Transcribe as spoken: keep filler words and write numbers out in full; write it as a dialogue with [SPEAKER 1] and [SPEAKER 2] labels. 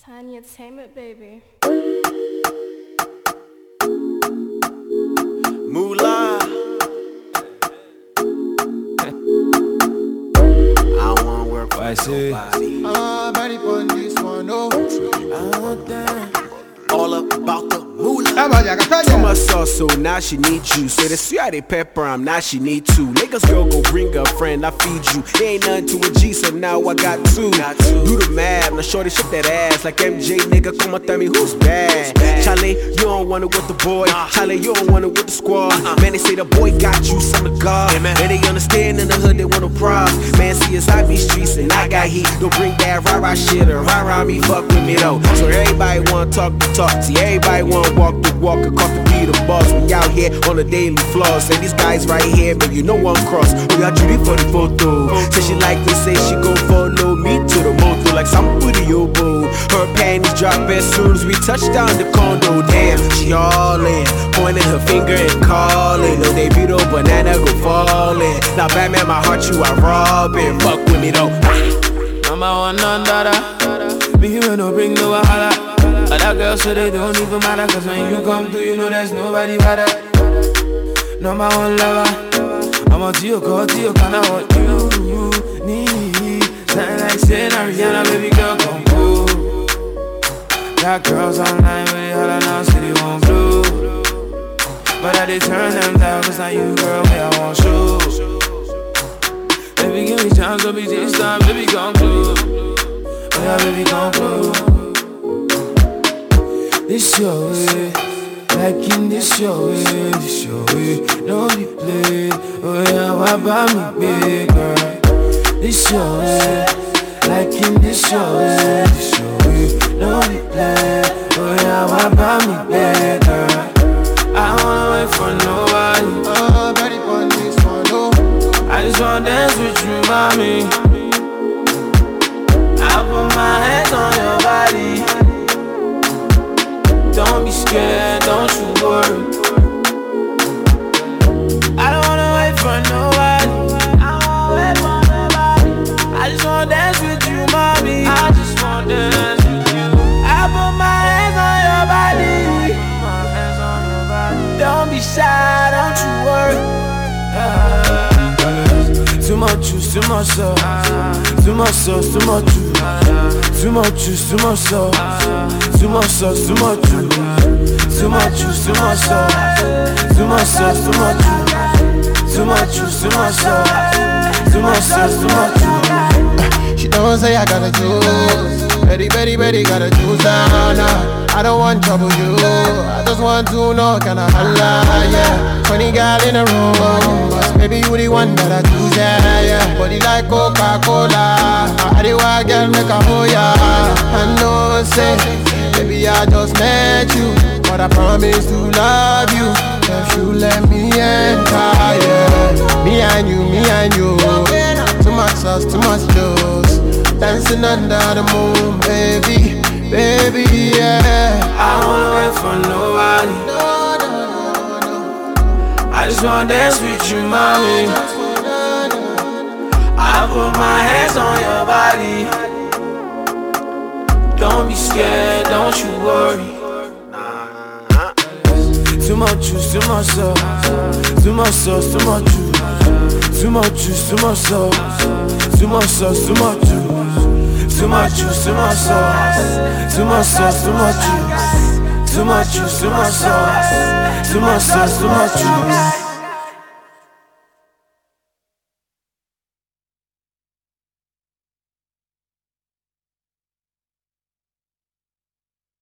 [SPEAKER 1] Tiny Entertainment, baby.
[SPEAKER 2] Moolah. I don't wanna work for
[SPEAKER 3] I see.
[SPEAKER 2] nobody.
[SPEAKER 4] Ah, body on this one, oh.
[SPEAKER 2] Ah, damn. All up about the moolah.
[SPEAKER 4] Ah, vaya,
[SPEAKER 2] Too
[SPEAKER 4] Catania.
[SPEAKER 2] much sauce, so now she need you. Say the sweet they pepper, I'm now she need two. Niggas girl go bring a friend, I feed you. It ain't nothing to a G, so now I got two. Do the math, now shorty shake that ass like M J, nigga. Come on, tell me who's bad. Charlie, you don't want it with the boy. Charlie, you don't want it with the squad. Man, they say the boy got you, son of God. Man, they understand in the hood, they want no props. Man, see us, I be streets and I got heat. Don't bring that rah-rah shit or rah-rah me, fuck with me though. So everybody wanna talk the talk, see everybody wanna walk the walk, and call the be the boss. We out here on the daily floss, and these guys right here, but you know I'm cross. We got Judy for the photo. Say she like me, say she gon' follow me to the moto like some booty yo boo. Her panties drop as soon as we touch down the condo. Damn, she all in, pointing her finger and calling. No, they beat up banana go falling. Now Batman, my heart you are robbing. Fuck with me though.
[SPEAKER 3] Number one, none dada. Me you no bring no wahala. Other girls so they don't even matter, cause when you come through you know there's nobody better. Number one lover, I'm on to you, call to you, kinda what you, you need. Sound like saying Ariana, baby girl, come through. Got girls online with it, holla now, city won't blue. But I did turn them down, cause now you girl, me I want show. Baby give me chance, don't be this time, baby come through. Oh yeah, baby come through. This your way, like in this your way, this your way, don't be played. Oh yeah, why buy me big girl? This your way, like in this your way, this your way, don't be played. Oh yeah, why buy me big girl? I don't wanna wait for nobody.
[SPEAKER 4] Ah, body on this one, oh.
[SPEAKER 3] I just wanna dance with you, mommy. I put my hands on your body. Don't be scared, don't you worry. I don't wanna wait for nobody. I don't wanna wait for nobody. I just wanna dance with you, mommy. I just wanna dance with you. I put my hands on your body. My hands on your body. Don't be shy, don't you worry. Uh, too much juice, too much sauce. Too much sauce, too much juice. Too much juice, too much sauce. Too much sauce, too much juice. Too much juice, too much sauce. Too much sauce, too much juice. Too much juice, too much sauce. Too much sauce, too much juice.
[SPEAKER 4] She don't say I gotta choose. Betty, Betty, Betty, gotta choose now, now. I don't want trouble, you. I just want to know, can I holla, yeah. Twenty gal in a room, but maybe you the one that I choose, yeah, yeah. Body like Coca-Cola, I do I girl make a oh yeah. I know, say, baby I just met you, but I promise to love you if you let me enter, yeah. Me and you, me and you. Too much sauce, too much juice. Dancing under the moon, baby, baby, yeah.
[SPEAKER 3] I don't wanna wait for nobody.
[SPEAKER 4] No, no, no, no.
[SPEAKER 3] I just wanna dance with you, mommy. I put my hands on your body. Don't be scared, don't you worry. Too much juice, too much sauce. Too much sauce, too much juice. Too much juice, too much sauce. Too much sauce, too much juice. Too much juice, too much sauce. Too much sauce, too much juice. Too much juice, too much sauce. Too much sauce, too much juice.